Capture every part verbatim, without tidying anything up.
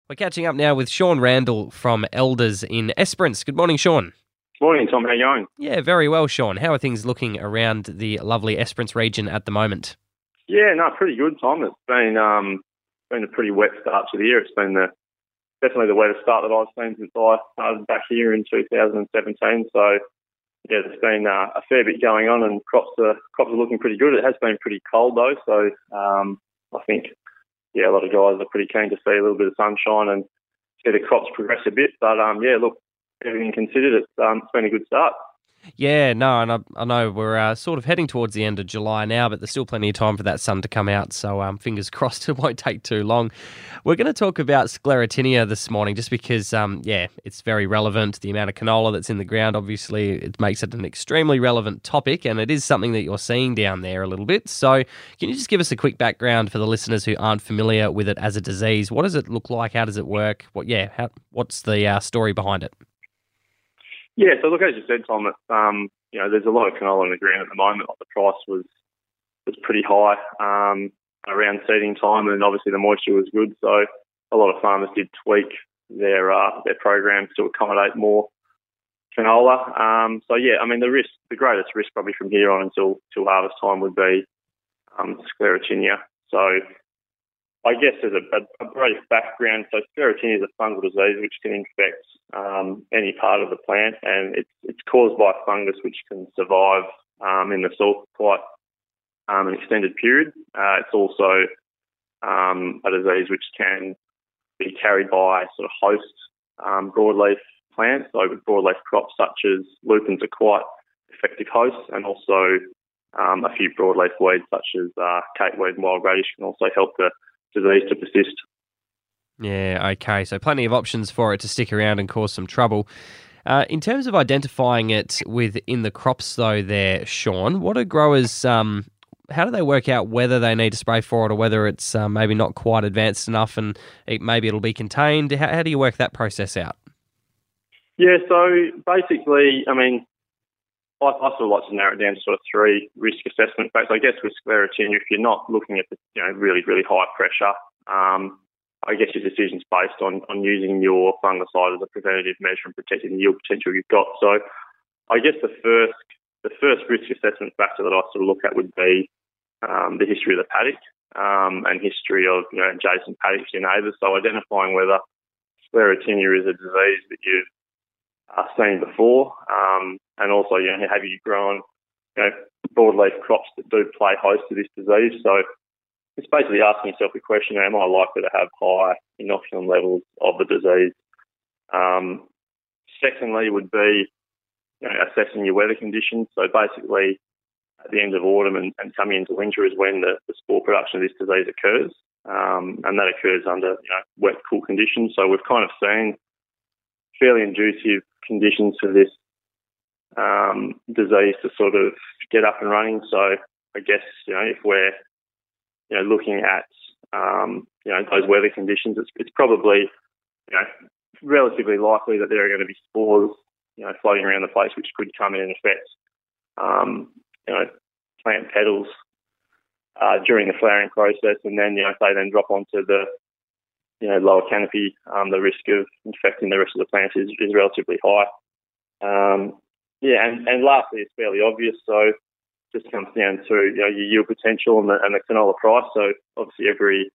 We're catching up now with Sean Randall from Elders in Esperance. Good morning, Sean. Morning, Tom. How you going? Yeah, very well, Sean. How are things looking around the lovely Esperance region at the moment? Yeah, no, pretty good, Tom. It's been um been a pretty wet start to the year. It's been the definitely the wettest start that I've seen since I started back here in two thousand seventeen. So yeah, there's been uh, a fair bit going on, and crops are crops are looking pretty good. It has been pretty cold though, so um I think yeah, a lot of guys are pretty keen to see a little bit of sunshine and see the crops progress a bit. But um yeah, look, everything considered, it's um it's been a good start. Yeah, no, and I, I know we're uh, sort of heading towards the end of July now, but there's still plenty of time for that sun to come out, so um, fingers crossed it won't take too long. We're going to talk about sclerotinia this morning just because, um, yeah, it's very relevant. The amount of canola that's in the ground, obviously, it makes it an extremely relevant topic, and it is something that you're seeing down there a little bit. So can you just give us a quick background for the listeners who aren't familiar with it as a disease? What does it look like? How does it work? What, yeah, how, what's the uh, story behind it? Yeah, so look, as you said, Tom, it's, um, you know, there's a lot of canola in the ground at the moment. Like the price was was pretty high um, around seeding time, and obviously the moisture was good. So a lot of farmers did tweak their uh, their programs to accommodate more canola. Um, so yeah, I mean the risk, the greatest risk probably from here on until till harvest time would be um, sclerotinia. So I guess there's a, a, a brief background. So sclerotinia is a fungal disease which can infect um, any part of the plant, and it's it's caused by a fungus which can survive um, in the soil for quite um, an extended period. Uh, it's also um, a disease which can be carried by sort of host um, broadleaf plants. So with broadleaf crops such as lupins are quite effective hosts, and also um, a few broadleaf weeds such as uh, cateweed and wild radish can also help the disease to persist. Yeah, okay. So plenty of options for it to stick around and cause some trouble. Uh, in terms of identifying it within the crops, though, there, Sean, what are growers? Um, how do they work out whether they need to spray for it or whether it's uh, maybe not quite advanced enough and it, maybe it'll be contained? How, how do you work that process out? Yeah, so basically, I mean, I, I sort of like to narrow it down to sort of three risk assessment factors. I guess with sclerotinia, if you're not looking at the, you know, really, really high pressure, um, I guess your decision's based on, on using your fungicide as a preventative measure and protecting the yield potential you've got. So I guess the first the first risk assessment factor that I sort of look at would be um, the history of the paddock um, and history of, you know, adjacent paddocks, your neighbours. So identifying whether sclerotinia is a disease that you've uh, seen before, um, and also, you know, have you grown, you know, broadleaf crops that do play host to this disease? So it's basically asking yourself the question, am I likely to have high inoculum levels of the disease? Um, secondly would be, you know, assessing your weather conditions. So basically at the end of autumn and, and coming into winter is when the, the spore production of this disease occurs, um, and that occurs under, you know, wet, cool conditions. So we've kind of seen fairly conducive conditions for this um, disease to sort of get up and running. So I guess, you know, if we're, you know, looking at, um, you know, those weather conditions, it's, it's probably, you know, relatively likely that there are going to be spores, you know, floating around the place which could come in and affect, um, you know, plant petals uh, during the flowering process, and then, you know, if they then drop onto the, you know, lower canopy, um, the risk of infecting the rest of the plant is, is relatively high. Um, yeah, and, and lastly, it's fairly obvious. So it just comes down to, you know, your yield potential and the, and the canola price. So obviously every,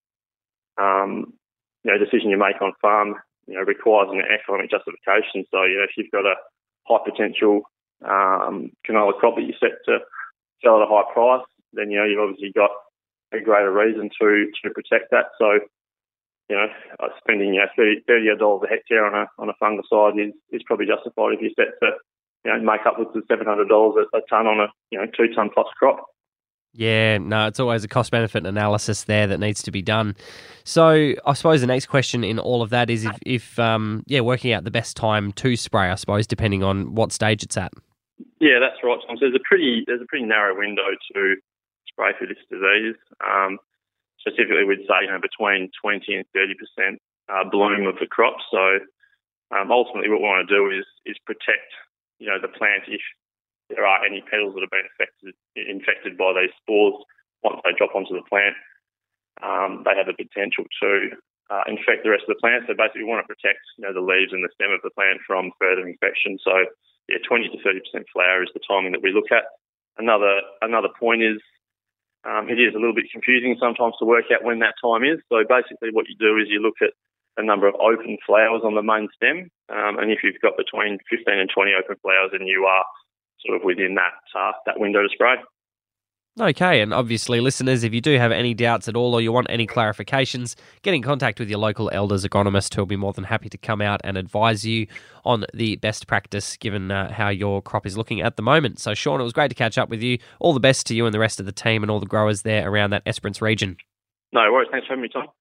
um, you know, decision you make on farm, you know, requires an economic justification. So, you know, if you've got a high potential um, canola crop that you set to sell at a high price, then, you know, you've obviously got a greater reason to, to protect that. So, you know, spending, you know, thirty dollars a hectare on a on a fungicide is, is probably justified if you're set to, you know, make upwards of seven hundred dollars a, a tonne on a, you know, two tonne plus crop. Yeah, no, it's always a cost-benefit analysis there that needs to be done. So I suppose the next question in all of that is if, if um, yeah, working out the best time to spray, I suppose, depending on what stage it's at. Yeah, that's right, Tom. So there's a pretty there's a pretty narrow window to spray for this disease. Um, specifically, we'd say, you know, between twenty and thirty percent uh, bloom of the crop. So um, ultimately, what we want to do is is protect, you know, the plant if there are any petals that have been affected infected by these spores. Once they drop onto the plant, um, they have the potential to uh, infect the rest of the plant. So basically, we want to protect you know the leaves and the stem of the plant from further infection. So yeah, twenty to thirty percent flower is the timing that we look at. Another another point is um, it is a little bit confusing sometimes to work out when that time is. So basically, what you do is you look at a number of open flowers on the main stem, um, and if you've got between fifteen and twenty open flowers, then you are sort of within that uh, that window to spray. Okay, and obviously, listeners, if you do have any doubts at all or you want any clarifications, get in contact with your local Elders agronomist who will be more than happy to come out and advise you on the best practice given uh, how your crop is looking at the moment. So, Sean, it was great to catch up with you. All the best to you and the rest of the team and all the growers there around that Esperance region. No worries. Thanks for having me, Tom.